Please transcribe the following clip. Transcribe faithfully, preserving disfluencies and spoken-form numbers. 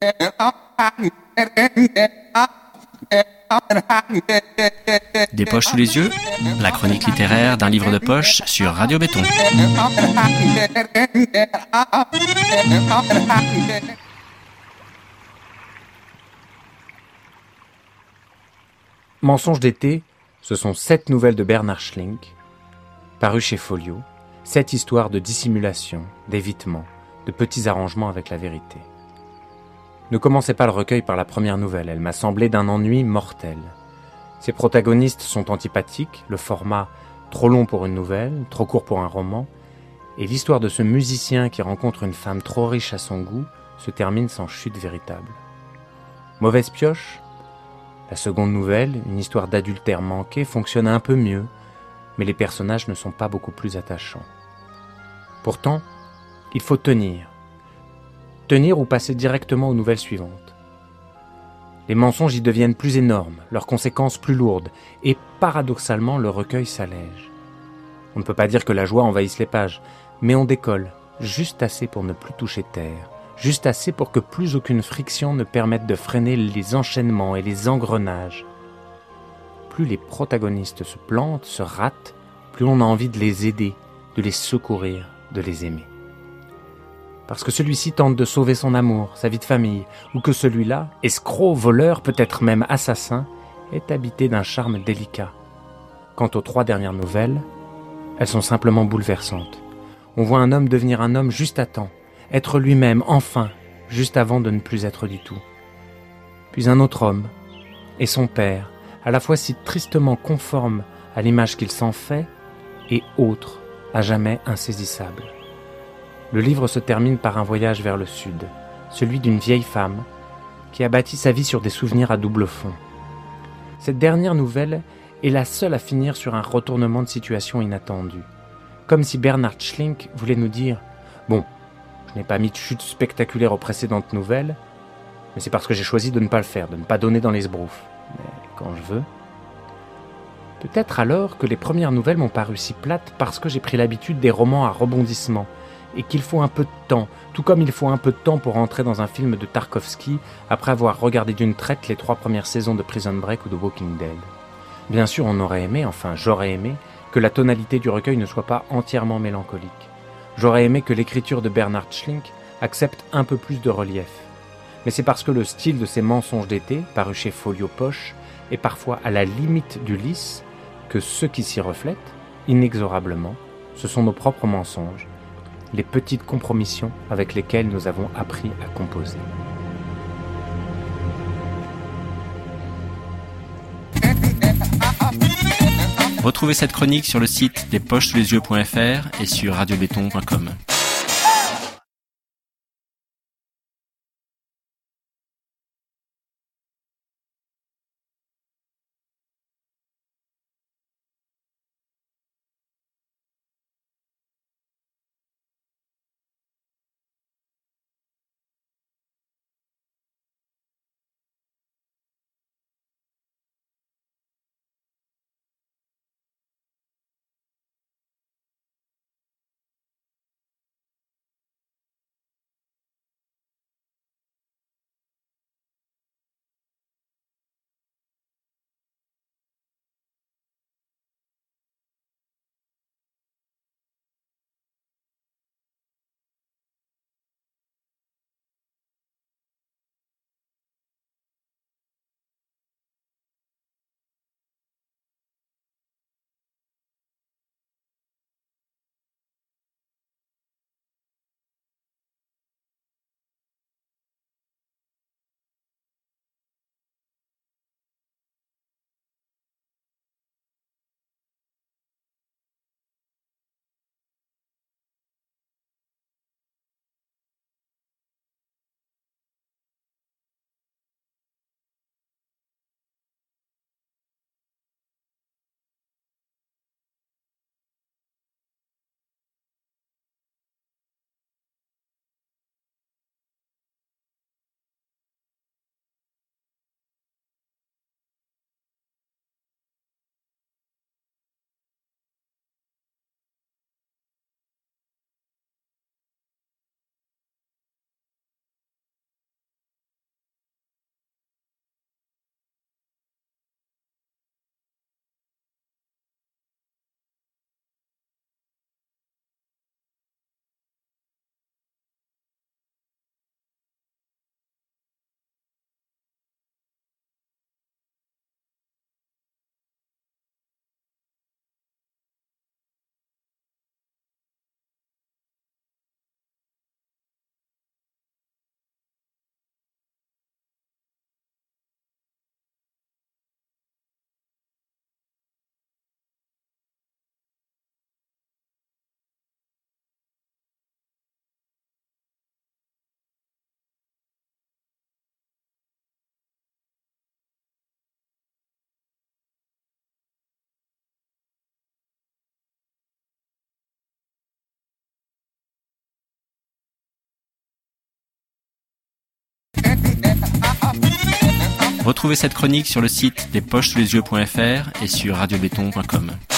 Des poches sous les yeux, la chronique littéraire d'un livre de poche sur Radio Béton. Mensonges d'été, ce sont sept nouvelles de Bernard Schlink, parues chez Folio, sept histoires de dissimulation, d'évitement, de petits arrangements avec la vérité. Ne commencez pas le recueil par la première nouvelle, elle m'a semblé d'un ennui mortel. Ses protagonistes sont antipathiques, le format trop long pour une nouvelle, trop court pour un roman, et l'histoire de ce musicien qui rencontre une femme trop riche à son goût se termine sans chute véritable. Mauvaise pioche ? La seconde nouvelle, une histoire d'adultère manqué, fonctionne un peu mieux, mais les personnages ne sont pas beaucoup plus attachants. Pourtant, il faut tenir. Tenir ou passer directement aux nouvelles suivantes. Les mensonges y deviennent plus énormes, leurs conséquences plus lourdes, et paradoxalement, le recueil s'allège. On ne peut pas dire que la joie envahisse les pages, mais on décolle, juste assez pour ne plus toucher terre, juste assez pour que plus aucune friction ne permette de freiner les enchaînements et les engrenages. Plus les protagonistes se plantent, se ratent, plus on a envie de les aider, de les secourir, de les aimer. Parce que celui-ci tente de sauver son amour, sa vie de famille, ou que celui-là, escroc, voleur, peut-être même assassin, est habité d'un charme délicat. Quant aux trois dernières nouvelles, elles sont simplement bouleversantes. On voit un homme devenir un homme juste à temps, être lui-même, enfin, juste avant de ne plus être du tout. Puis un autre homme, et son père, à la fois si tristement conforme à l'image qu'il s'en fait, et autre, à jamais insaisissable. Le livre se termine par un voyage vers le sud, celui d'une vieille femme qui a bâti sa vie sur des souvenirs à double fond. Cette dernière nouvelle est la seule à finir sur un retournement de situation inattendu. Comme si Bernard Schlink voulait nous dire « Bon, je n'ai pas mis de chute spectaculaire aux précédentes nouvelles, mais c'est parce que j'ai choisi de ne pas le faire, de ne pas donner dans les sbroufs. Mais quand je veux... » Peut-être alors que les premières nouvelles m'ont paru si plates parce que j'ai pris l'habitude des romans à rebondissements, et qu'il faut un peu de temps, tout comme il faut un peu de temps pour entrer dans un film de Tarkovsky après avoir regardé d'une traite les trois premières saisons de Prison Break ou de Walking Dead. Bien sûr, on aurait aimé, enfin j'aurais aimé, que la tonalité du recueil ne soit pas entièrement mélancolique. J'aurais aimé que l'écriture de Bernard Schlink accepte un peu plus de relief. Mais c'est parce que le style de ces mensonges d'été, paru chez Folio Poche, est parfois à la limite du lisse, que ceux qui s'y reflètent, inexorablement, ce sont nos propres mensonges, les petites compromissions avec lesquelles nous avons appris à composer. Retrouvez cette chronique sur le site des poches sous les yeux point f r et sur radio béton point com. Retrouvez cette chronique sur le site des poches sous les yeux point f r et sur radio béton point com.